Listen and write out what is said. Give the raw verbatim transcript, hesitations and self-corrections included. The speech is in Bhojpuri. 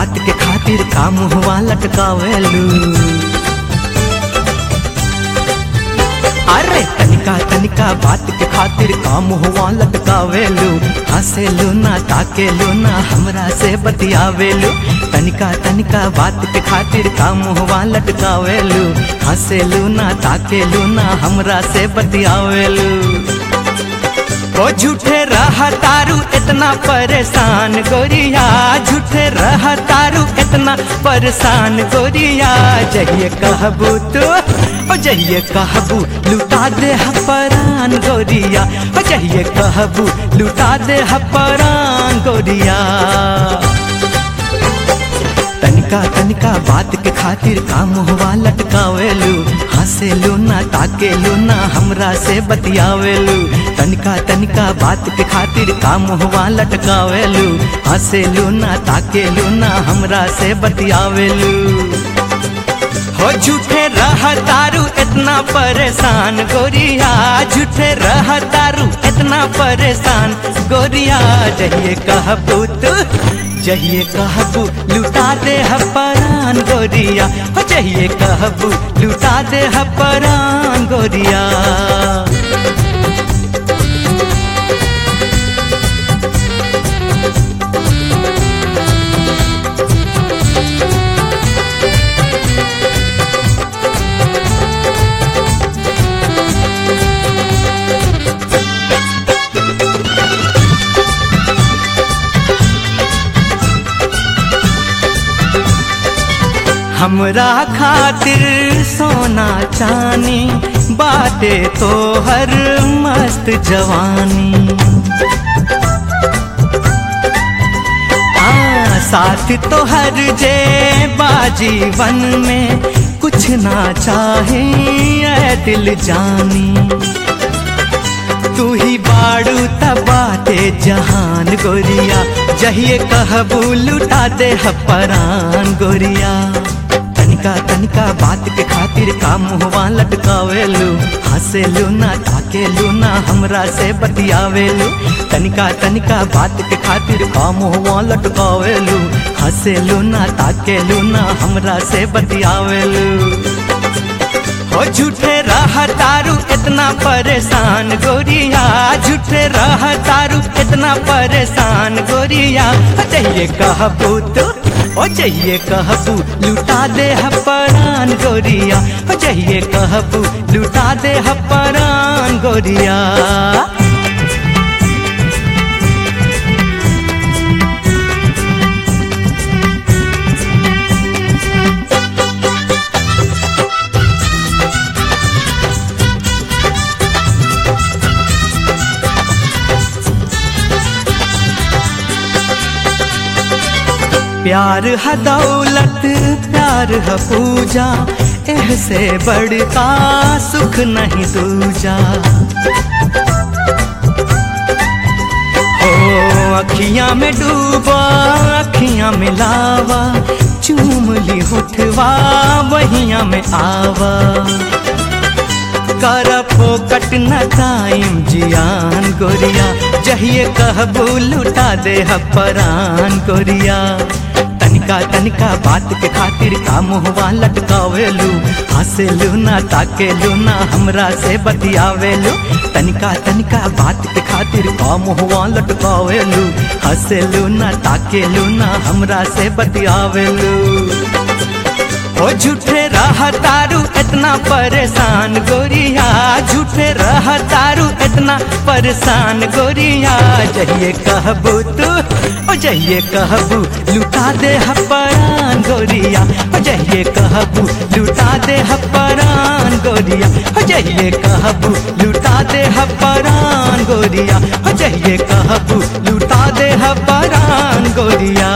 बात के खातिर काम हुआ लटकावेलू। अरे तनिका तनिका बात के खातिर काम हुआ लटकावेलू। हंसेलू ना ताकेलू ना हमरा से बतियावेलू। तनिका तनिका बात के खातिर काम हुआ लटकावेलू। हंसेलू ना ताकेलू ना हमरा से बतियावेलू। ओ झूठे रहा तारू इतना परेशान गोरिया, झूठे रहा तारू इतना परेशान गोरिया। जहिए कहबू तू ओ जहिए कहबू लुटा दे हपरान गोरिया, ओ जहिए कहबू लुटा दे हपरान गोरिया। तनिका तनिका बात के खातिर काम हुआ लटकावेलू। हंसेलू ना ताकेलू ना हमरा से बतियावेलू। तनिका तनिका बात के खातिर काम हुआ लटकावेलू। हंसेलू ना ताकेलू ना हमरा से बतियावेलू। हो झूठे रह तारू इतना परेशान गोरिया, झूठे रह तारू इतना परेशान गोरिया। जहिए कहबू तू जहिए कहबू लुटा दे हपरान गोरिया, हो जहिए कहबू लुटा दे हपरान गोरिया। हमरा खातिर सोना चानी बाटे तो हर मस्त जवानी। आ साथ तो हर जे बाजीवन में कुछ ना चाहे ऐ दिल जानी। तू ही बाड़ू तबाते जहान गोरिया, जहिए कहबू लुटा दे हपरान गोरिया। तनिका तनिका बात के खातिर काम हुआ लटकावेलू। हंसेलू ना ताकेलू ना हमरा से बतियावेलू। तनिका तनिका बात के खातिर काम हुआ लटकावेलू। हंसेलू ना ताकेलू ना हमरा से बतियावेलू। हो झूठे रह तारू इतना परेशान गोरिया, झूठे रह तारू इतना परेशान गोरिया। जहिए कहबू तो ओ जहिए कहबू लुटा दे हपरान गोरिया, ओ जहिए कहबू लुटा दे हपरान गोरिया। प्यार है दौलत प्यार है पूजा, एह से बड़का सुख नहीं दूजा। ओ अखियां में डूबा अखियां में लावा, चूम ली होठवा वहिया में आवा। कर फोकट न टाइम जियान गोरिया, जहिए कहबू लुटा दे हपरान गोरिया। तनिका तनिका बात के खातिर काम हुआ लटकावेलू। हंसेलू ना ताकेलू ना हमरा से बतियावेलू। तनिका तनिका बात के खातिर काम हुआ लटकावेलू। हंसेलू ना ताकेलू ना हमरा से बतियावेलू। ओ झूठे रह तारू इतना परेशान गोरिया, झूठे रह तारू इतना परेशान गोरिया। जहिए कहबू तू ओ जहिए कहबू लुटा दे हपरान गोरिया, ओ जहिए कहबू लुटा दे हपरान गोरिया, ओ जहिए कहबू लुटा दे हपरान गोरिया, ओ जहिए कहबू लुटा दे हपरान गोरिया।